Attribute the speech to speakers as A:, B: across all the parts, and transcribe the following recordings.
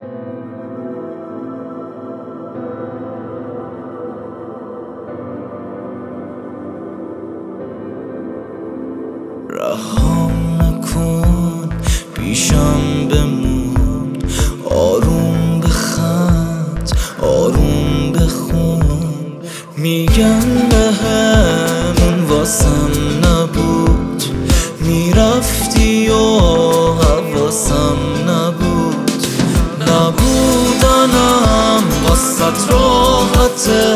A: رهام نکن پیشم بمون، آروم بخند آروم بخون. میگن بهمون واسم نبود، میرفتی و حواسم نبود. نبودنم واسط راحته،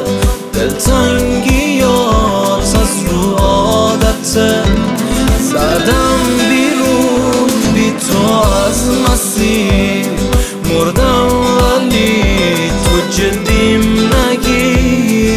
A: دلتنگیات از رو عادته. زدم بیرون بی تو از مسیر، مردم ولی تو جدیم نگیر.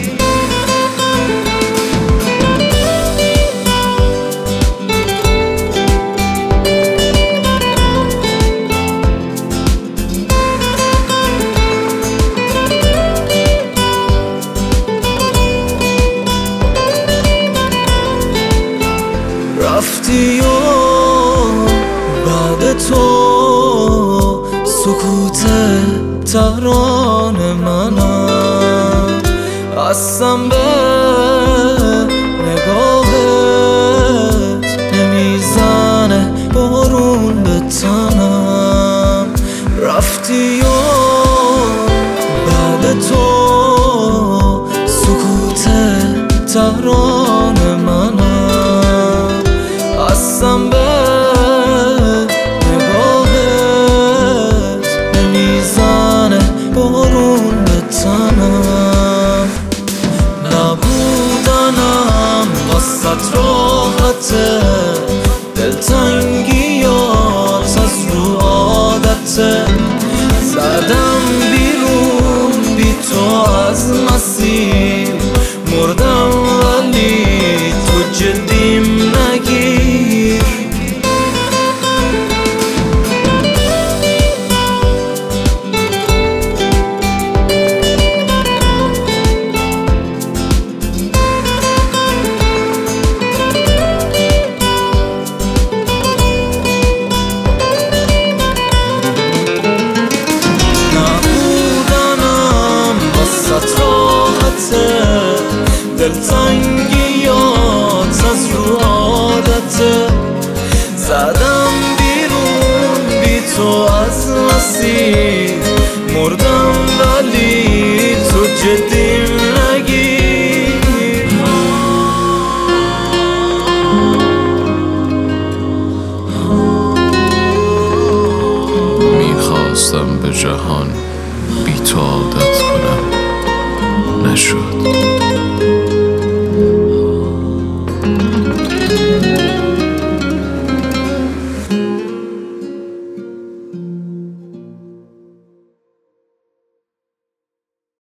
A: رفتی و بعد تو سکوت ترانه منم، قسم به نگاهت نمیزنه بارون به تنم. رفتی و بعد تو سکوت ترانه منم، قسم به نگاهت نمیزنه بارون به تنم. نبودنم واسط راحته، دلتنگیات از رو عادته. زدم بیرون بی تو از مسیر، مردم ولی تو جدیم نگیر. نبودنم واسط راحته، دلتنگیات از رو عادته. زدم بیرون بی تو از مسیر، مردم ولی تو جدیم نگیر.
B: میخواستم به جهان بی تو عادت کنم، نشد.